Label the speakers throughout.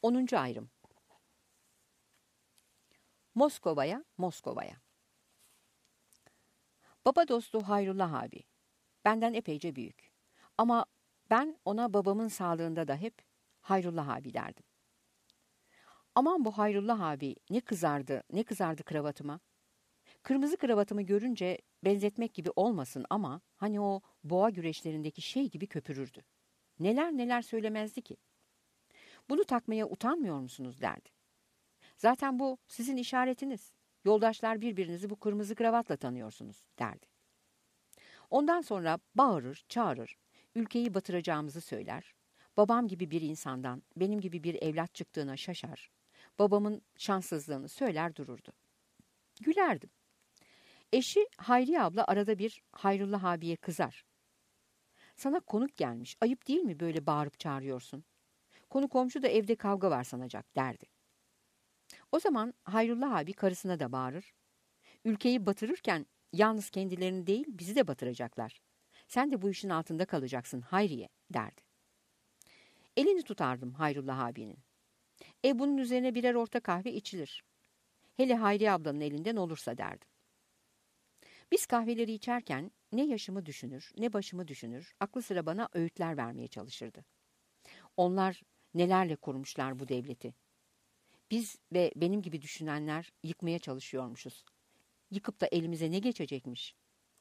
Speaker 1: 10. ayrım. Moskova'ya. Baba dostu Hayrullah abi. Benden epeyce büyük. Ama ben ona babamın sağlığında da hep Hayrullah abi derdim. Aman bu Hayrullah abi ne kızardı kravatıma. Kırmızı kravatımı görünce benzetmek gibi olmasın ama hani o boğa güreşlerindeki şey gibi köpürürdü. Neler neler söylemezdi ki. Bunu takmaya utanmıyor musunuz derdi. Zaten bu sizin işaretiniz. Yoldaşlar birbirinizi bu kırmızı kravatla tanıyorsunuz derdi. Ondan sonra bağırır, çağırır, ülkeyi batıracağımızı söyler. Babam gibi bir insandan benim gibi bir evlat çıktığına şaşar. Babamın şanssızlığını söyler dururdu. Gülerdim. Eşi Hayriye abla arada bir Hayrullah abiye kızar. Sana konuk gelmiş, ayıp değil mi böyle bağırıp çağırıyorsun? Konu komşu da evde kavga var sanacak derdi. O zaman Hayrullah abi karısına da bağırır. Ülkeyi batırırken yalnız kendilerini değil bizi de batıracaklar. Sen de bu işin altında kalacaksın Hayriye derdi. Elini tutardım Hayrullah abinin. Bunun üzerine birer orta kahve içilir. Hele Hayriye ablanın elinden olursa derdim. Biz kahveleri içerken ne yaşımı düşünür ne başımı düşünür, aklı sıra bana öğütler vermeye çalışırdı. Onlar nelerle kurmuşlar bu devleti. Biz ve benim gibi düşünenler yıkmaya çalışıyormuşuz. Yıkıp da elimize ne geçecekmiş?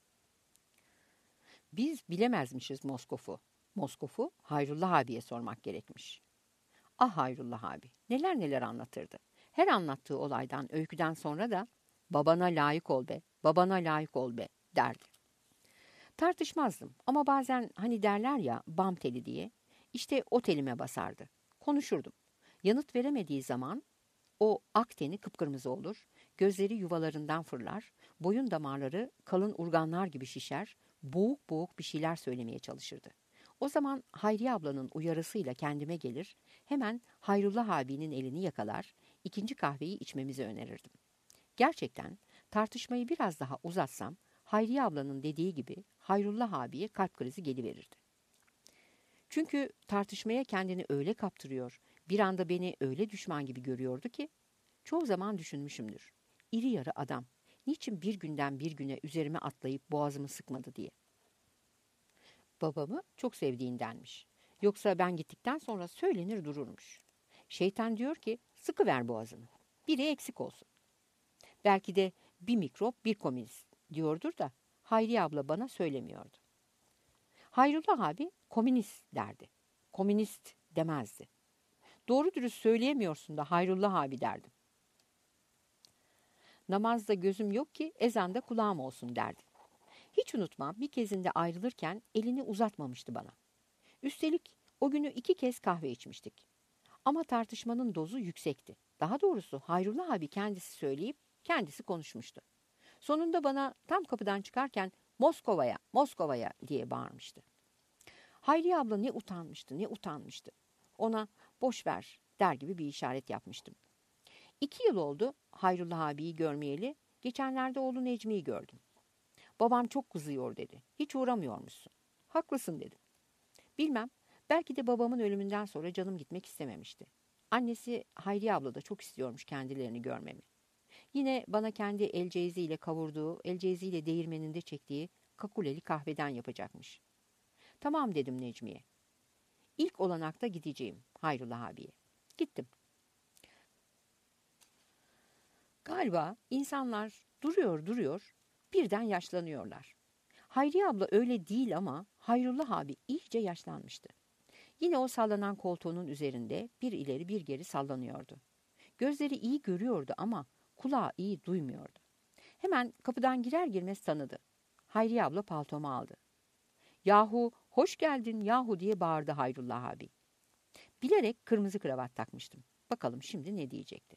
Speaker 1: Biz bilemezmişiz Moskov'u. Moskov'u Hayrullah abiye sormak gerekmiş. Ah Hayrullah abi, neler neler anlatırdı. Her anlattığı olaydan, öyküden sonra da babana layık ol be, babana layık ol be derdi. Tartışmazdım ama bazen hani derler ya bam teli diye, işte o telime basardı. Konuşurdum. Yanıt veremediği zaman o ak teni kıpkırmızı olur, gözleri yuvalarından fırlar, boyun damarları kalın urganlar gibi şişer, boğuk boğuk bir şeyler söylemeye çalışırdı. O zaman Hayriye ablanın uyarısıyla kendime gelir, hemen Hayrullah abinin elini yakalar, ikinci kahveyi içmemizi önerirdim. Gerçekten tartışmayı biraz daha uzatsam, Hayriye ablanın dediği gibi Hayrullah abiye kalp krizi geliverirdi. Çünkü tartışmaya kendini öyle kaptırıyor, bir anda beni öyle düşman gibi görüyordu ki, çoğu zaman düşünmüşümdür. İri yarı adam, niçin bir günden bir güne üzerime atlayıp boğazımı sıkmadı diye. Babamı çok sevdiğindenmiş. Yoksa ben gittikten sonra söylenir dururmuş. Şeytan diyor ki, sıkıver boğazını. Biri eksik olsun. Belki de bir mikrop bir komünist diyordur da Hayriye abla bana söylemiyordu. Hayrullah abi komünist derdi. Komünist demezdi. Doğru dürüst söyleyemiyorsun da Hayrullah abi derdim. Namazda gözüm yok ki ezanda kulağım olsun derdi. Hiç unutmam bir kezinde ayrılırken elini uzatmamıştı bana. Üstelik o günü 2 kez kahve içmiştik. Ama tartışmanın dozu yüksekti. Daha doğrusu Hayrullah abi kendisi söyleyip kendisi konuşmuştu. Sonunda bana tam kapıdan çıkarken Moskova'ya diye bağırmıştı. Hayriye abla ne utanmıştı. Ona boş ver der gibi bir işaret yapmıştım. 2 yıl oldu Hayrullah abiyi görmeyeli. Geçenlerde oğlu Necmi'yi gördüm. Babam çok kızıyor dedi. Hiç uğramıyormuşsun. Haklısın dedim. Bilmem, belki de babamın ölümünden sonra canım gitmek istememişti. Annesi Hayriye abla da çok istiyormuş kendilerini görmemi. Yine bana kendi el ceyziyle kavurduğu, el ceyziyle değirmeninde çektiği kakuleli kahveden yapacakmış. Tamam dedim Necmi'ye. İlk olanakta gideceğim Hayrullah abiye. Gittim. Galiba insanlar duruyor, birden yaşlanıyorlar. Hayriye abla öyle değil ama Hayrullah abi iyice yaşlanmıştı. Yine o sallanan koltuğunun üzerinde bir ileri bir geri sallanıyordu. Gözleri iyi görüyordu ama kulağı iyi duymuyordu. Hemen kapıdan girer girmez tanıdı. Hayriye abla paltomu aldı. Yahu hoş geldin yahu diye bağırdı Hayrullah abi. Bilerek kırmızı kravat takmıştım. Bakalım şimdi ne diyecekti.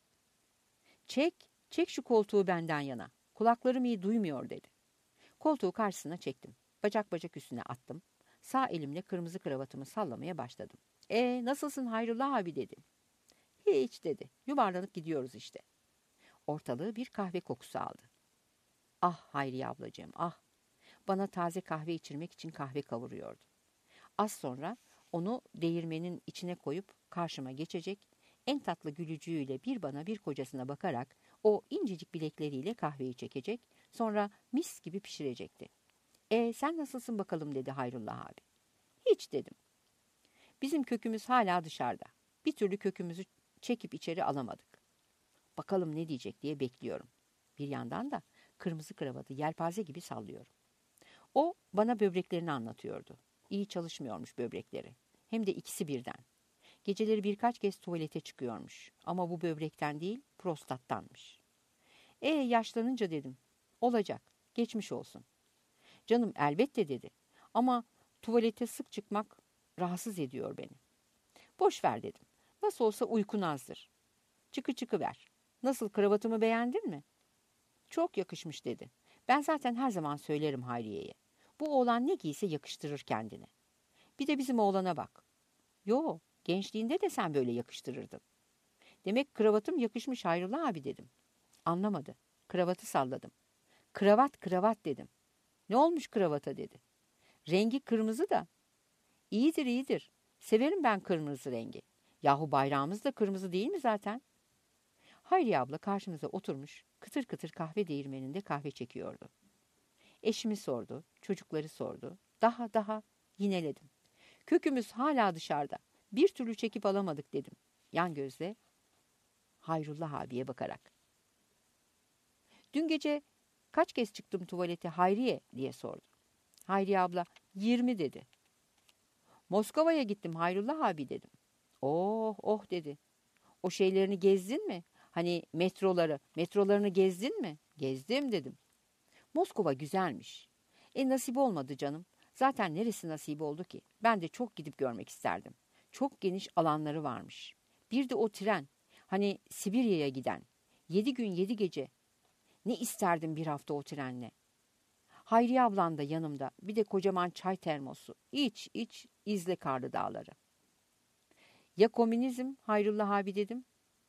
Speaker 1: Çek şu koltuğu benden yana. Kulaklarım iyi duymuyor dedi. Koltuğu karşısına çektim. Bacak bacak üstüne attım. Sağ elimle kırmızı kravatımı sallamaya başladım. Nasılsın Hayrullah abi dedi. Hiç dedi. Yuvarlanıp gidiyoruz işte. Ortalığı bir kahve kokusu aldı. Ah Hayriye ablacığım ah. Bana taze kahve içirmek için kahve kavuruyordu. Az sonra onu değirmenin içine koyup karşıma geçecek, en tatlı gülücüğüyle bir bana bir kocasına bakarak o incecik bilekleriyle kahveyi çekecek, sonra mis gibi pişirecekti. Sen nasılsın bakalım dedi Hayrullah abi. Hiç dedim. Bizim kökümüz hala dışarıda. Bir türlü kökümüzü çekip içeri alamadık. Bakalım ne diyecek diye bekliyorum. Bir yandan da kırmızı kravatı yelpaze gibi sallıyorum. O bana böbreklerini anlatıyordu. İyi çalışmıyormuş böbrekleri. Hem de ikisi birden. Geceleri birkaç kez tuvalete çıkıyormuş. Ama bu böbrekten değil, prostattanmış. Yaşlanınca dedim. Olacak. Geçmiş olsun. Canım elbette dedi. Ama tuvalete sık çıkmak rahatsız ediyor beni. Boş ver dedim. Nasıl olsa uykun azdır. Çıkı ver. Nasıl, kravatımı beğendin mi? Çok yakışmış dedi. Ben zaten her zaman söylerim Hayriye'ye. Bu oğlan ne giyse yakıştırır kendine. Bir de bizim oğlana bak. Yo, gençliğinde de sen böyle yakıştırırdın. Demek kravatım yakışmış Hayrullah abi dedim. Anlamadı. Kravatı salladım. Kravat dedim. Ne olmuş kravata dedi. Rengi kırmızı da. İyidir. Severim ben kırmızı rengi. Yahu bayrağımız da kırmızı değil mi zaten? Hayriye abla karşımıza oturmuş, kıtır kıtır kahve değirmeninde kahve çekiyordu. Eşimi sordu, çocukları sordu. Daha yineledim. Kökümüz hala dışarıda. Bir türlü çekip alamadık dedim. Yan gözle Hayrullah abiye bakarak. Dün gece kaç kez çıktım tuvalete Hayriye diye sordu. Hayriye abla 20 dedi. Moskova'ya gittim Hayrullah abi dedim. Oh dedi. O şeylerini gezdin mi? Hani metrolarını gezdin mi? Gezdim dedim. Moskova güzelmiş. Nasip olmadı canım. Zaten neresi nasip oldu ki? Ben de çok gidip görmek isterdim. Çok geniş alanları varmış. Bir de o tren. Hani Sibirya'ya giden. 7 gün 7 gece. Ne isterdim bir hafta o trenle. Hayriye ablan da yanımda. Bir de kocaman çay termosu. İç izle karlı dağları. Ya komünizm Hayrullah abi dedim.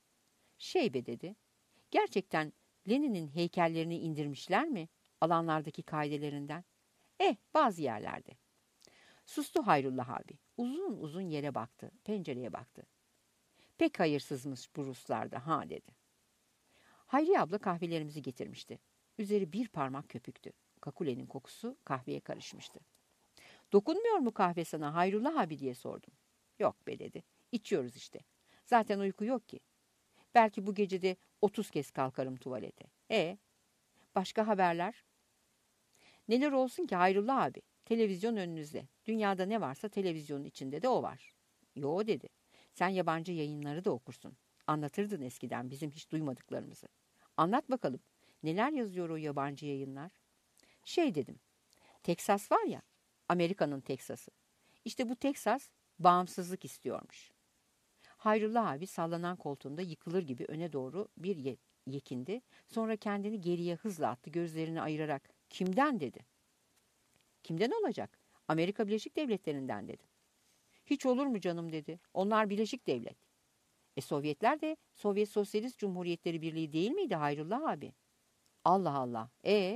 Speaker 1: Be dedi. Gerçekten Lenin'in heykellerini indirmişler mi? Alanlardaki kaidelerinden. Bazı yerlerde. Sustu Hayrullah abi. Uzun uzun yere baktı. Pencereye baktı. Pek hayırsızmış bu Ruslarda ha dedi. Hayriye abla kahvelerimizi getirmişti. Üzeri bir parmak köpüktü. Kakulenin kokusu kahveye karışmıştı. Dokunmuyor mu kahve sana Hayrullah abi diye sordum. Yok be dedi. İçiyoruz işte. Zaten uyku yok ki. Belki bu gecede 30 kez kalkarım tuvalete. Başka haberler? Neler olsun ki Hayrullah abi? Televizyon önünüzde. Dünyada ne varsa televizyonun içinde de o var. Yo dedi. Sen yabancı yayınları da okursun. Anlatırdın eskiden bizim hiç duymadıklarımızı. Anlat bakalım. Neler yazıyor o yabancı yayınlar? Dedim. Teksas var ya. Amerika'nın Teksas'ı. İşte bu Teksas bağımsızlık istiyormuş. Hayrullah abi sallanan koltuğunda yıkılır gibi öne doğru bir yekindi. Sonra kendini geriye hızla attı, gözlerini ayırarak. Kimden dedi. Kimden olacak? Amerika Birleşik Devletleri'nden dedim. Hiç olur mu canım dedi. Onlar Birleşik Devlet. Sovyetler de Sovyet Sosyalist Cumhuriyetleri Birliği değil miydi Hayrullah abi? Allah Allah.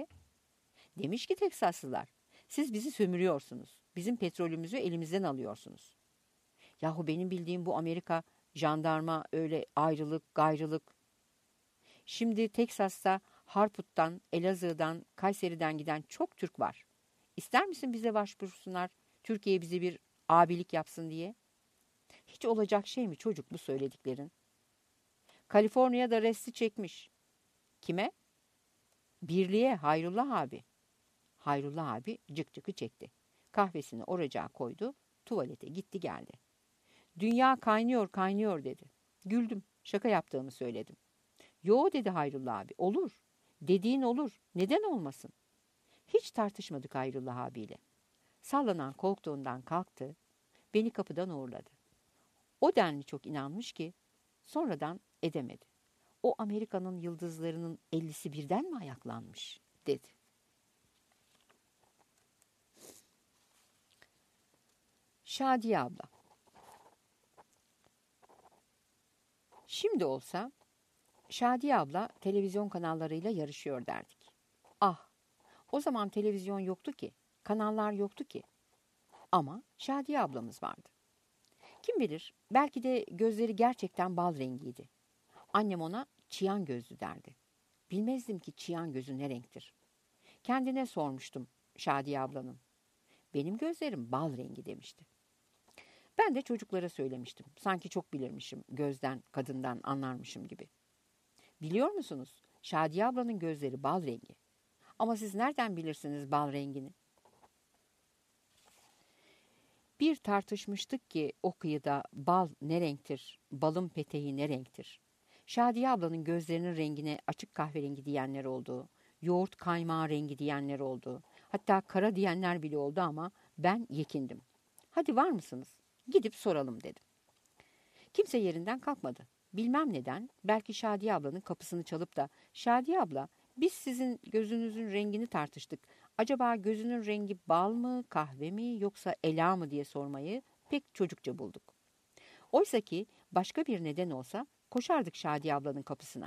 Speaker 1: Demiş ki Teksaslılar. Siz bizi sömürüyorsunuz. Bizim petrolümüzü elimizden alıyorsunuz. Yahu benim bildiğim bu Amerika jandarma öyle ayrılık gayrılık. Şimdi Teksas'ta Harput'tan, Elazığ'dan, Kayseri'den giden çok Türk var. İster misin bize başvursunlar, Türkiye bize bir abilik yapsın diye? Hiç olacak şey mi çocuk bu söylediklerin? Kaliforniya'da resti çekmiş. Kime? Birliğe Hayrullah abi. Hayrullah abi cık çekti. Kahvesini oracağa koydu, tuvalete gitti geldi. Dünya kaynıyor dedi. Güldüm, şaka yaptığımı söyledim. Yo dedi Hayrullah abi, olur. Dediğin olur, neden olmasın? Hiç tartışmadık Hayrullah abiyle. Sallanan koltuğundan kalktı, beni kapıdan uğurladı. O denli çok inanmış ki sonradan edemedi. O Amerika'nın yıldızlarının 50'si birden mi ayaklanmış dedi. Şadiye abla. Şimdi olsa Şadiye abla televizyon kanallarıyla yarışıyor derdik. O zaman televizyon yoktu ki, kanallar yoktu ki. Ama Şadiye ablamız vardı. Kim bilir, belki de gözleri gerçekten bal rengiydi. Annem ona çıyan gözlü derdi. Bilmezdim ki çıyan gözü ne renktir. Kendine sormuştum Şadiye ablanın. Benim gözlerim bal rengi demişti. Ben de çocuklara söylemiştim. Sanki çok bilirmişim, gözden, kadından anlarmışım gibi. Biliyor musunuz? Şadiye ablanın gözleri bal rengi. Ama siz nereden bilirsiniz bal rengini? Bir tartışmıştık ki o kıyıda bal ne renktir, balın peteği ne renktir? Şadiye ablanın gözlerinin rengine açık kahverengi diyenler oldu, yoğurt kaymağı rengi diyenler oldu, hatta kara diyenler bile oldu ama ben yekindim. Hadi var mısınız? Gidip soralım dedim. Kimse yerinden kalkmadı. Bilmem neden, belki Şadiye ablanın kapısını çalıp da Şadiye abla biz sizin gözünüzün rengini tartıştık. Acaba gözünün rengi bal mı, kahve mi yoksa ela mı diye sormayı pek çocukça bulduk. Oysa ki başka bir neden olsa koşardık Şadiye ablanın kapısına.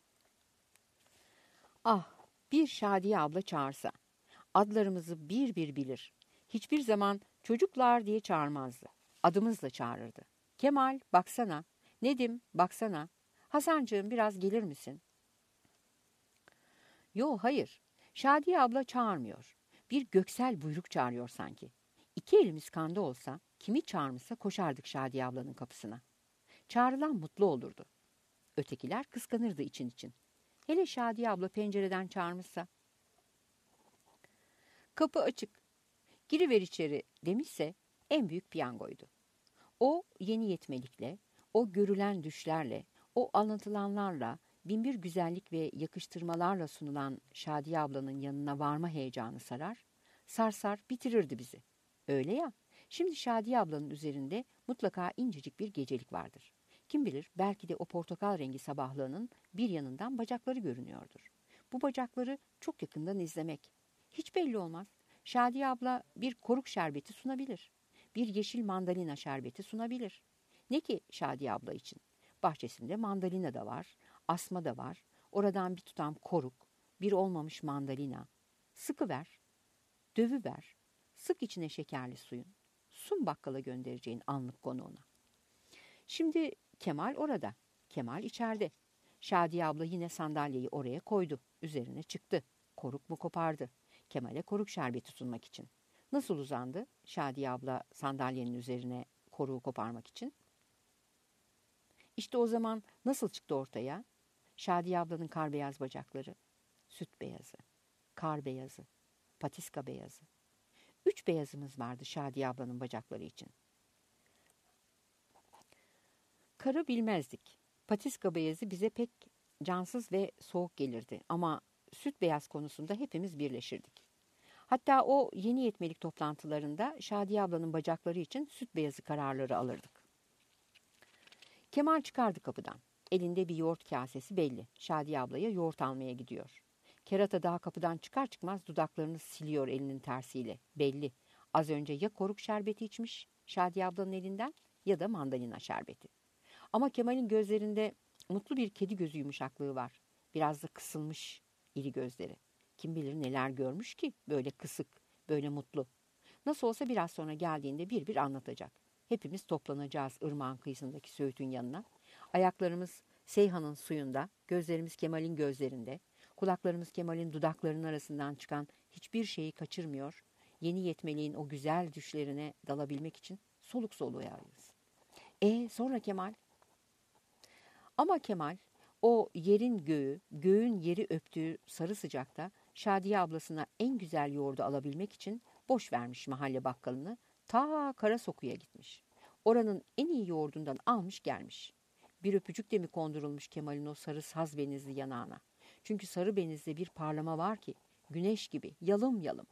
Speaker 1: Ah, bir Şadiye abla çağırsa. Adlarımızı bir bir bilir. Hiçbir zaman çocuklar diye çağırmazdı. Adımızla çağırırdı. Kemal baksana, Nedim baksana, Hasancığım biraz gelir misin? Yo hayır, Şadiye abla çağırmıyor. Bir göksel buyruk çağırıyor sanki. İki elimiz kanda olsa, kimi çağırmışsa koşardık Şadiye ablanın kapısına. Çağrılan mutlu olurdu. Ötekiler kıskanırdı için için. Hele Şadiye abla pencereden çağırmışsa. Kapı açık, giriver içeri demişse en büyük piyangoydu. O yeni yetmelikle, o görülen düşlerle, o anlatılanlarla, binbir güzellik ve yakıştırmalarla sunulan Şadiye ablanın yanına varma heyecanı sarar, sarsar bitirirdi bizi. Öyle ya, şimdi Şadiye ablanın üzerinde mutlaka incecik bir gecelik vardır. Kim bilir belki de o portakal rengi sabahlığının bir yanından bacakları görünüyordur. Bu bacakları çok yakından izlemek. Hiç belli olmaz. Şadiye abla bir koruk şerbeti sunabilir. Bir yeşil mandalina şerbeti sunabilir. Ne ki Şadiye abla için? Bahçesinde mandalina da var, asma da var. Oradan bir tutam koruk, bir olmamış mandalina. Sıkıver, dövüver, sık içine şekerli suyun. Sun bakkala göndereceğin anlık konuğuna. Şimdi Kemal orada, Kemal içeride. Şadiye abla yine sandalyeyi oraya koydu, üzerine çıktı. Koruk mu kopardı? Kemal'e koruk şerbeti sunmak için. Nasıl uzandı Şadiye abla sandalyenin üzerine koruğu koparmak için? İşte o zaman nasıl çıktı ortaya? Şadiye ablanın kar beyaz bacakları, süt beyazı, kar beyazı, patiska beyazı. 3 beyazımız vardı Şadiye ablanın bacakları için. Karı bilmezdik. Patiska beyazı bize pek cansız ve soğuk gelirdi ama süt beyaz konusunda hepimiz birleşirdik. Hatta o yeni yetmelik toplantılarında Şadiye ablanın bacakları için süt beyazı kararları alırdık. Kemal çıkardı kapıdan. Elinde bir yoğurt kasesi belli. Şadiye ablaya yoğurt almaya gidiyor. Kerata daha kapıdan çıkar çıkmaz dudaklarını siliyor elinin tersiyle. Belli. Az önce ya koruk şerbeti içmiş Şadiye ablanın elinden ya da mandalina şerbeti. Ama Kemal'in gözlerinde mutlu bir kedi gözü yumuşaklığı var. Biraz da kısılmış iri gözleri. Kim bilir neler görmüş ki böyle kısık, böyle mutlu. Nasıl olsa biraz sonra geldiğinde bir bir anlatacak. Hepimiz toplanacağız ırmağın kıyısındaki söğütün yanına. Ayaklarımız Seyhan'ın suyunda, gözlerimiz Kemal'in gözlerinde, kulaklarımız Kemal'in dudaklarının arasından çıkan hiçbir şeyi kaçırmıyor. Yeni yetmeliğin o güzel düşlerine dalabilmek için soluk soluğuyuz. Sonra Kemal? Ama Kemal o yerin göğü, göğün yeri öptüğü sarı sıcakta Şadiye ablasına en güzel yoğurdu alabilmek için boş vermiş mahalle bakkalını, ta Karasoku'ya gitmiş. Oranın en iyi yoğurdundan almış gelmiş. Bir öpücük de mi kondurulmuş Kemal'in o sarı saz benizli yanağına? Çünkü sarı benizde bir parlama var ki, güneş gibi yalım yalım.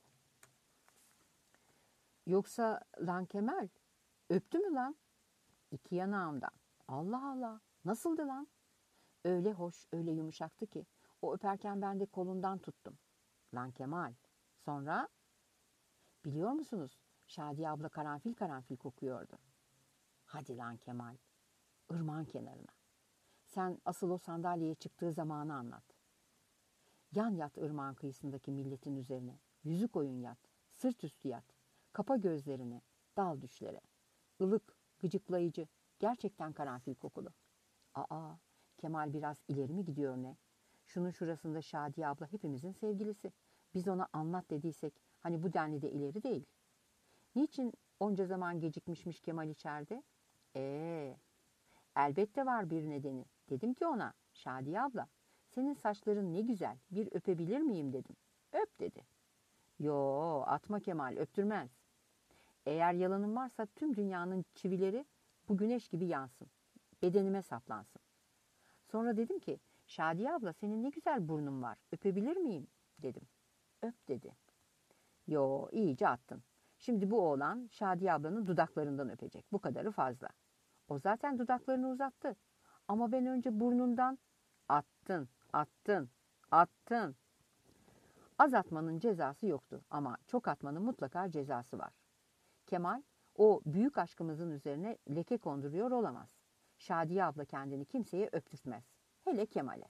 Speaker 1: Yoksa lan Kemal, öptü mü lan? İki yanağımdan. Allah Allah, nasıldı lan? Öyle hoş, öyle yumuşaktı ki o öperken ben de kolundan tuttum. Lan Kemal. Sonra? Biliyor musunuz? Şadiye abla karanfil karanfil kokuyordu. Hadi lan Kemal. Irmağın kenarına. Sen asıl o sandalyeye çıktığı zamanı anlat. Yan yat ırmağın kıyısındaki milletin üzerine. Yüzük oyun yat. Sırt üstü yat. Kapa gözlerini. Dal düşlere. Ilık, Gıcıklayıcı, gerçekten karanfil kokulu. Aa, Kemal biraz ileri mi gidiyor ne? Şunun şurasında Şadiye abla hepimizin sevgilisi. Biz ona anlat dediysek hani bu denli de ileri değil. Niçin onca zaman gecikmişmiş Kemal içeride? Eee, elbette var bir nedeni. Dedim ki ona, Şadiye abla, senin saçların ne güzel, bir öpebilir miyim dedim. Öp dedi. Yo, atma Kemal, öptürmez. Eğer yalanın varsa tüm dünyanın çivileri bu güneş gibi yansın. Bedenime saplansın. Sonra dedim ki, Şadiye abla senin ne güzel burnun var, öpebilir miyim dedim. Öp dedi. Yo, iyice attın. Şimdi bu oğlan Şadiye ablanın dudaklarından öpecek. Bu kadarı fazla. O zaten dudaklarını uzattı. Ama ben önce burnundan attın, attın, attın. Az atmanın cezası yoktu ama çok atmanın mutlaka cezası var. Kemal o büyük aşkımızın üzerine leke konduruyor olamaz. Şadiye abla kendini kimseye öptürtmez. Hele Kemal'e.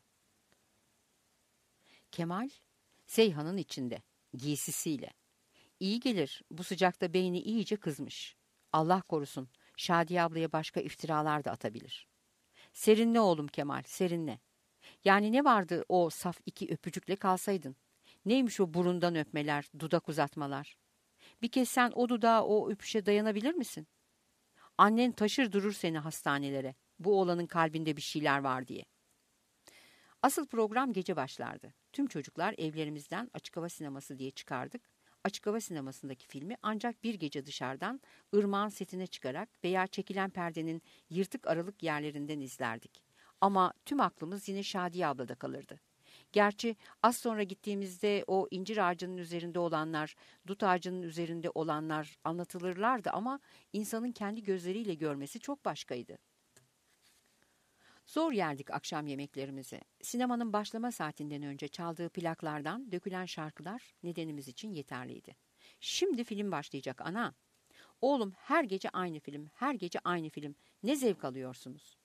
Speaker 1: Kemal, Seyhan'ın içinde, giysisiyle. İyi gelir, bu sıcakta beyni iyice kızmış. Allah korusun, Şadiye ablaya başka iftiralar da atabilir. Serinle oğlum Kemal, serinle. Yani ne vardı o saf iki öpücükle kalsaydın? Neymiş o burundan öpmeler, dudak uzatmalar? Bir kez sen o dudağa, o öpüşe dayanabilir misin? Annen taşır durur seni hastanelere. Bu oğlanın kalbinde bir şeyler var diye. Asıl program gece başlardı. Tüm çocuklar evlerimizden açık hava sineması diye çıkardık. Açık hava sinemasındaki filmi ancak bir gece dışarıdan ırmağın setine çıkarak veya çekilen perdenin yırtık aralık yerlerinden izlerdik. Ama tüm aklımız yine Şadiye ablada kalırdı. Gerçi az sonra gittiğimizde o incir ağacının üzerinde olanlar, dut ağacının üzerinde olanlar anlatılırlardı ama insanın kendi gözleriyle görmesi çok başkaydı. Zor yerdik akşam yemeklerimizi. Sinemanın başlama saatinden önce çaldığı plaklardan dökülen şarkılar nedenimiz için yeterliydi. Şimdi film başlayacak ana. Oğlum her gece aynı film, her gece aynı film. Ne zevk alıyorsunuz?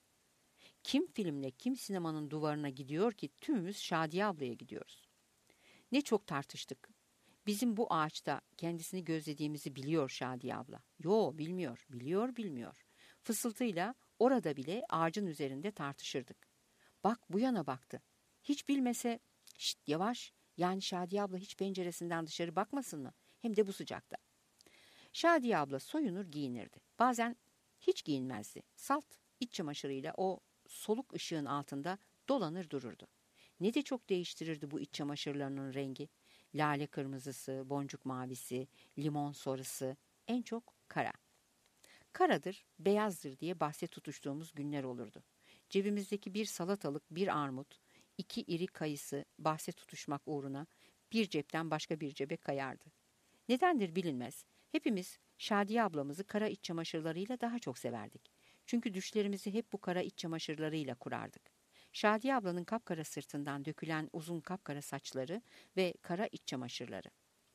Speaker 1: Kim filmle, kim sinemanın duvarına gidiyor ki tümümüz Şadiye ablaya gidiyoruz. Ne çok tartıştık. Bizim bu ağaçta kendisini gözlediğimizi biliyor Şadiye abla. Yo, bilmiyor, bilmiyor. Fısıltıyla orada bile ağacın üzerinde tartışırdık. Bak bu yana baktı. Hiç bilmese, şşt yavaş, yani Şadiye abla hiç penceresinden dışarı bakmasın mı? Hem de bu sıcakta. Şadiye abla soyunur giyinirdi. Bazen hiç giyinmezdi. Salt iç çamaşırıyla o soluk ışığın altında dolanır dururdu. Ne de çok değiştirirdi bu iç çamaşırlarının rengi. Lale kırmızısı, boncuk mavisi, limon sarısı, en çok kara. Karadır, beyazdır diye bahse tutuştuğumuz günler olurdu. Cebimizdeki bir salatalık, bir armut, 2 iri kayısı bahse tutuşmak uğruna bir cepten başka bir cebe kayardı. Nedendir bilinmez. Hepimiz Şadiye ablamızı kara iç çamaşırlarıyla daha çok severdik. Çünkü düşlerimizi hep bu kara iç çamaşırlarıyla kurardık. Şadiye ablanın kapkara sırtından dökülen uzun kapkara saçları ve kara iç çamaşırları.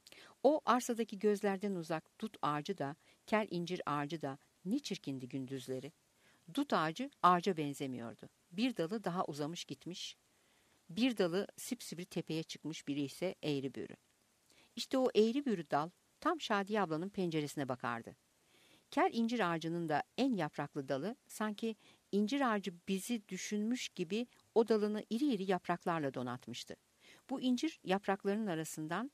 Speaker 1: O arsadaki gözlerden uzak dut ağacı da, kel incir ağacı da ne çirkindi gündüzleri. Dut ağacı ağaca benzemiyordu. Bir dalı daha uzamış gitmiş, bir dalı sipsivri tepeye çıkmış, biri ise eğri büğrü. İşte o eğri büğrü dal tam Şadiye ablanın penceresine bakardı. Kel incir ağacının da en yapraklı dalı sanki incir ağacı bizi düşünmüş gibi o dalını iri iri yapraklarla donatmıştı. Bu incir yapraklarının arasından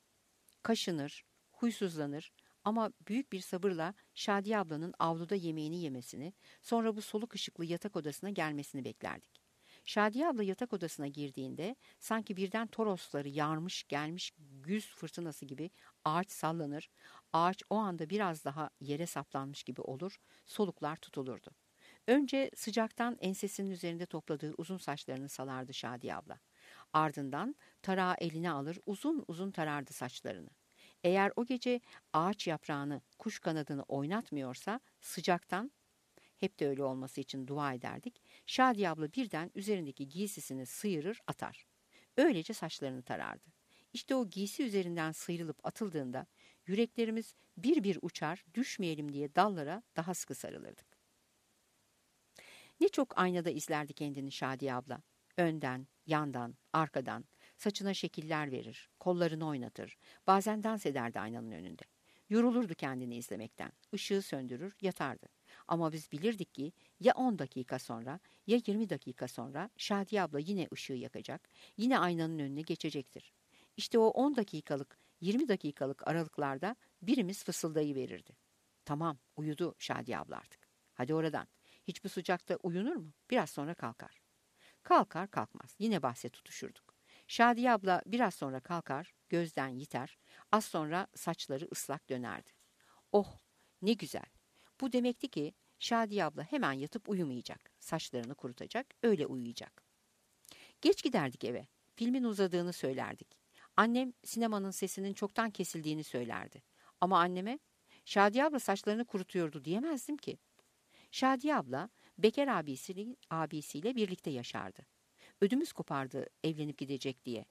Speaker 1: kaşınır, huysuzlanır ama büyük bir sabırla Şadiye ablanın avluda yemeğini yemesini, sonra bu soluk ışıklı yatak odasına gelmesini beklerdik. Şadiye abla yatak odasına girdiğinde sanki birden torosları yarmış gelmiş güz fırtınası gibi ağaç sallanır, ağaç o anda biraz daha yere saplanmış gibi olur, soluklar tutulurdu. Önce sıcaktan ensesinin üzerinde topladığı uzun saçlarını salardı Şadiye abla. Ardından tarağı eline alır, uzun uzun tarardı saçlarını. Eğer o gece ağaç yaprağını, kuş kanadını oynatmıyorsa sıcaktan, hep de öyle olması için dua ederdik, Şadiye abla birden üzerindeki giysisini sıyırır atar. Öylece saçlarını tarardı. İşte o giysi üzerinden sıyrılıp atıldığında yüreklerimiz bir bir uçar, düşmeyelim diye dallara daha sıkı sarılırdık. Ne çok aynada izlerdi kendini Şadiye abla. Önden, yandan, arkadan, saçına şekiller verir, kollarını oynatır, bazen dans ederdi aynanın önünde. Yorulurdu kendini izlemekten, ışığı söndürür, yatardı. Ama biz bilirdik ki ya 10 dakika sonra ya 20 dakika sonra Şadiye abla yine ışığı yakacak, yine aynanın önüne geçecektir. İşte o 10 dakikalık, 20 dakikalık aralıklarda birimiz fısıldayıverirdi. Tamam, uyudu Şadiye abla artık. Hadi oradan. Hiç bu sıcakta uyunur mu? Biraz sonra kalkar. Kalkar kalkmaz. Yine bahse tutuşurduk. Şadiye abla biraz sonra kalkar, gözden yiter, az sonra saçları ıslak dönerdi. Oh, ne güzel. Bu demekti ki Şadiye abla hemen yatıp uyumayacak. Saçlarını kurutacak, öyle uyuyacak. Geç giderdik eve. Filmin uzadığını söylerdik. Annem sinemanın sesinin çoktan kesildiğini söylerdi. Ama anneme Şadiye abla saçlarını kurutuyordu diyemezdim ki. Şadiye abla Bekar abisiyle birlikte yaşardı. Ödümüz kopardı evlenip gidecek diye.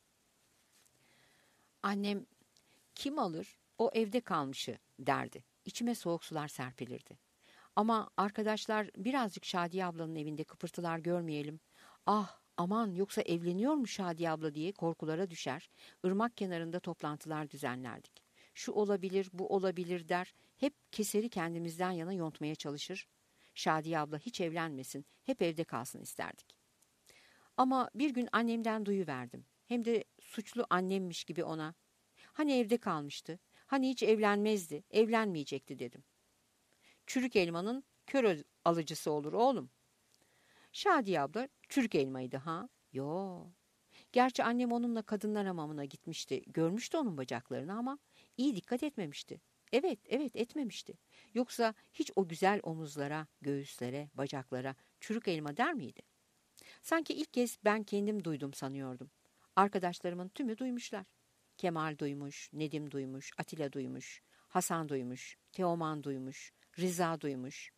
Speaker 1: Annem kim alır o evde kalmışı derdi. İçime soğuk sular serpilirdi. Ama arkadaşlar birazcık Şadiye ablanın evinde kıpırtılar görmeyelim. Ah aman yoksa evleniyor mu Şadiye abla diye korkulara düşer. Irmak kenarında toplantılar düzenlerdik. Şu olabilir bu olabilir der. Hep keseri kendimizden yana yontmaya çalışır. Şadiye abla hiç evlenmesin, hep evde kalsın isterdik. Ama bir gün annemden duyuverdim. Hem de suçlu annemmiş gibi ona. Hani evde kalmıştı, hani hiç evlenmezdi, evlenmeyecekti dedim. Çürük elmanın kör alıcısı olur oğlum. Şadiye abla çürük elmaydı ha? Yo. Gerçi annem onunla kadınlar hamamına gitmişti. Görmüştü onun bacaklarını ama iyi dikkat etmemişti. Evet etmemişti. Yoksa hiç o güzel omuzlara, göğüslere, bacaklara çürük elma der miydi? Sanki ilk kez ben kendim duydum sanıyordum. Arkadaşlarımın tümü duymuşlar. Kemal duymuş, Nedim duymuş, Atilla duymuş, Hasan duymuş, Teoman duymuş, Rıza duymuş.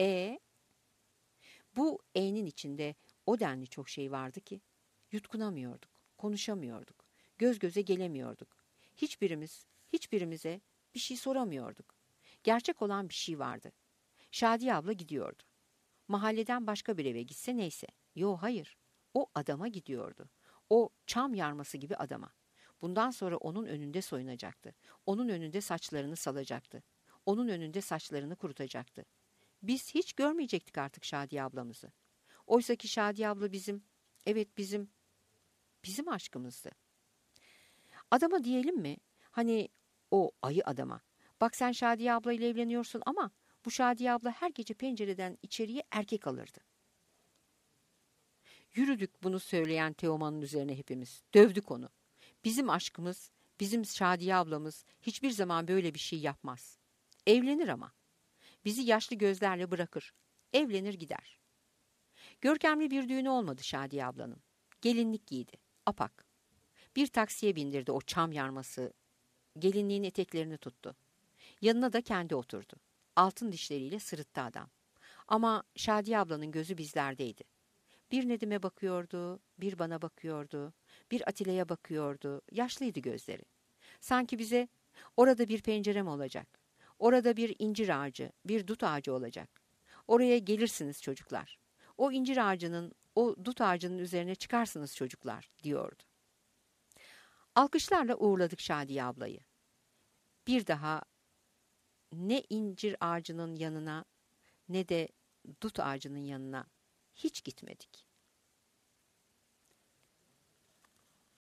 Speaker 1: Bu E'nin içinde o denli çok şey vardı ki yutkunamıyorduk, konuşamıyorduk, göz göze gelemiyorduk. Hiçbirimize bir şey soramıyorduk. Gerçek olan bir şey vardı. Şadiye abla gidiyordu. Mahalleden başka bir eve gitse neyse. Yo hayır, o adama gidiyordu. O çam yarması gibi adama. Bundan sonra onun önünde soyunacaktı. Onun önünde saçlarını salacaktı. Onun önünde saçlarını kurutacaktı. Biz hiç görmeyecektik artık Şadiye ablamızı. Oysa ki Şadiye abla bizim aşkımızdı. Adama diyelim mi? Hani o ayı adama. Bak sen Şadiye abla ile evleniyorsun ama bu Şadiye abla her gece pencereden içeriye erkek alırdı. Yürüdük bunu söyleyen Teoman'ın üzerine hepimiz. Dövdük onu. Bizim aşkımız, bizim Şadiye ablamız hiçbir zaman böyle bir şey yapmaz. Evlenir ama. Bizi yaşlı gözlerle bırakır. Evlenir gider. Görkemli bir düğünü olmadı Şadiye ablanın. Gelinlik giydi. Apak. Bir taksiye bindirdi o çam yarması. Gelinliğin eteklerini tuttu. Yanına da kendi oturdu. Altın dişleriyle sırıttı adam. Ama Şadiye ablanın gözü bizlerdeydi. Bir Nedim'e bakıyordu, bir bana bakıyordu, bir Atilla'ya bakıyordu. Yaşlıydı gözleri. Sanki bize orada bir pencerem olacak. Orada bir incir ağacı, bir dut ağacı olacak. Oraya gelirsiniz çocuklar. O incir ağacının, o dut ağacının üzerine çıkarsınız çocuklar diyordu. Alkışlarla uğurladık Şadiye ablayı. Bir daha ne incir ağacının yanına ne de dut ağacının yanına hiç gitmedik.